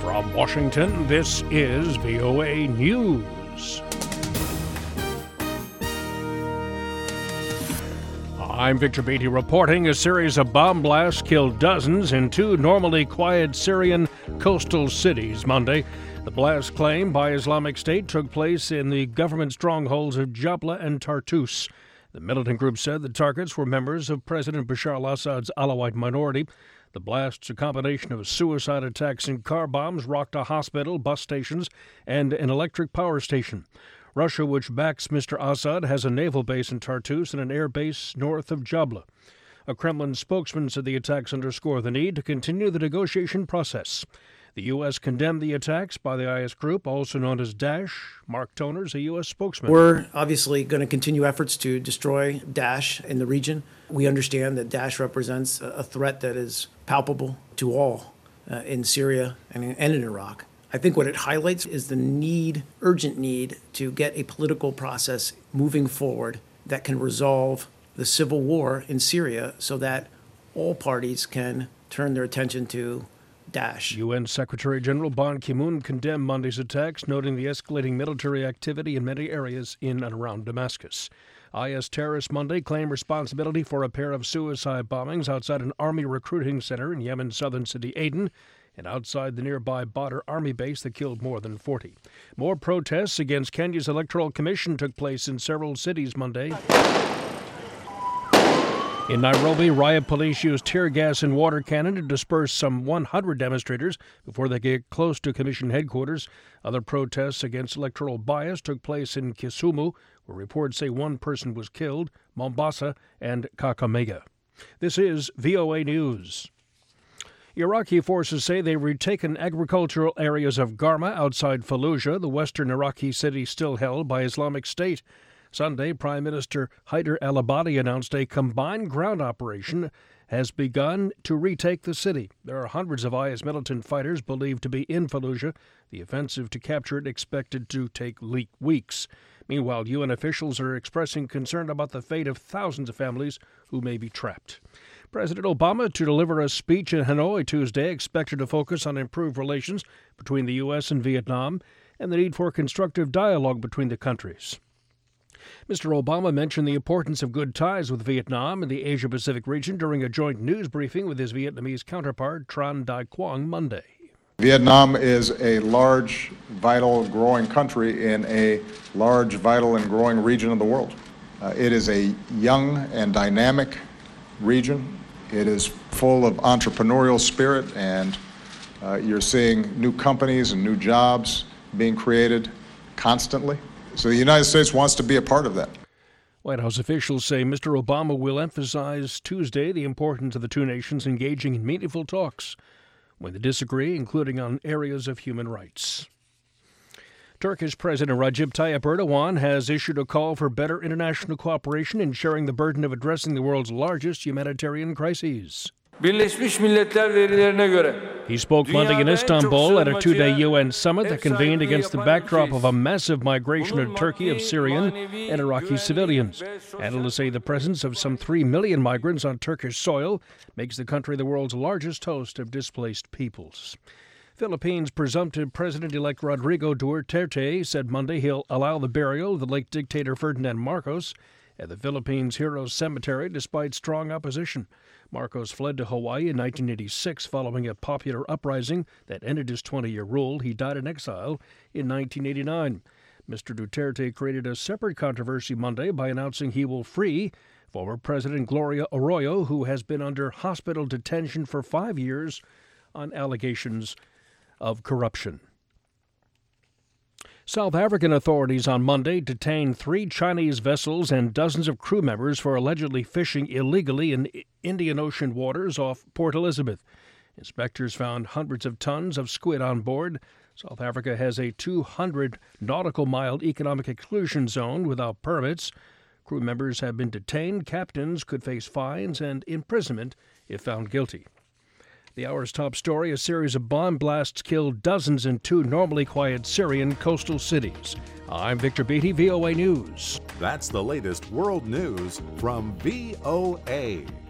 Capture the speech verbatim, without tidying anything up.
From Washington, this is V O A News. I'm Victor Beatty reporting. A series of bomb blasts killed dozens in two normally quiet Syrian coastal cities Monday. The blasts claimed by Islamic State took place in the government strongholds of Jabla and Tartus. The militant group said the targets were members of President Bashar al-Assad's Alawite minority. The blasts, a combination of suicide attacks and car bombs, rocked a hospital, bus stations, and an electric power station. Russia, which backs Mister Assad, has a naval base in Tartus and an air base north of Jabla. A Kremlin spokesman said the attacks underscore the need to continue the negotiation process. The U S condemned the attacks by the I S group, also known as Daesh. Mark Toner is a U S spokesman. We're obviously going to continue efforts to destroy Daesh in the region. We understand that Daesh represents a threat that is palpable to all uh, in Syria and in, and in Iraq. I think what it highlights is the need, urgent need, to get a political process moving forward that can resolve the civil war in Syria so that all parties can turn their attention to Daesh. U N Secretary General Ban Ki-moon condemned Monday's attacks, noting the escalating military activity in many areas in and around Damascus. I S terrorists Monday claimed responsibility for a pair of suicide bombings outside an army recruiting center in Yemen's southern city Aden and outside the nearby Badr army base that killed more than forty. More protests against Kenya's Electoral Commission took place in several cities Monday. In Nairobi, riot police used tear gas and water cannon to disperse some one hundred demonstrators before they get close to commission headquarters. Other protests against electoral bias took place in Kisumu, where reports say one person was killed, Mombasa, and Kakamega. This is V O A News. Iraqi forces say they've retaken agricultural areas of Garma outside Fallujah, the western Iraqi city still held by Islamic State. Sunday, Prime Minister Haider al-Abadi announced a combined ground operation has begun to retake the city. There are hundreds of I S militant fighters believed to be in Fallujah. The offensive to capture it expected to take weeks. Meanwhile, U N officials are expressing concern about the fate of thousands of families who may be trapped. President Obama, to deliver a speech in Hanoi Tuesday, expected to focus on improved relations between the U S and Vietnam and the need for constructive dialogue between the countries. Mister Obama mentioned the importance of good ties with Vietnam and the Asia-Pacific region during a joint news briefing with his Vietnamese counterpart, Tran Dai Quang, Monday. Vietnam is a large, vital, growing country in a large, vital, and growing region of the world. Uh, it is a young and dynamic region. It is full of entrepreneurial spirit, and uh, you're seeing new companies and new jobs being created constantly. So the United States wants to be a part of that. White House officials say Mister Obama will emphasize Tuesday the importance of the two nations engaging in meaningful talks when they disagree, including on areas of human rights. Turkish President Recep Tayyip Erdogan has issued a call for better international cooperation in sharing the burden of addressing the world's largest humanitarian crises. Birleşmiş Milletler verilerine göre He spoke Monday in Istanbul at a two-day U N summit that convened against the backdrop of a massive migration to Turkey of Syrian and Iraqi civilians. Analysts say the presence of some three million migrants on Turkish soil makes the country the world's largest host of displaced peoples. Philippines' presumptive President-elect Rodrigo Duterte said Monday he'll allow the burial of the late dictator Ferdinand Marcos at the Philippines Heroes Cemetery despite strong opposition. Marcos fled to Hawaii in nineteen eighty-six following a popular uprising that ended his twenty-year rule. He died in exile in nineteen eighty-nine. Mister Duterte created a separate controversy Monday by announcing he will free former President Gloria Arroyo, who has been under hospital detention for five years on allegations of corruption. South African authorities on Monday detained three Chinese vessels and dozens of crew members for allegedly fishing illegally in Indian Ocean waters off Port Elizabeth. Inspectors found hundreds of tons of squid on board. South Africa has a two hundred nautical mile economic exclusion zone without permits. Crew members have been detained. Captains could face fines and imprisonment if found guilty. The hour's top story, a series of bomb blasts killed dozens in two normally quiet Syrian coastal cities. I'm Victor Beatty, V O A News. That's the latest world news from V O A.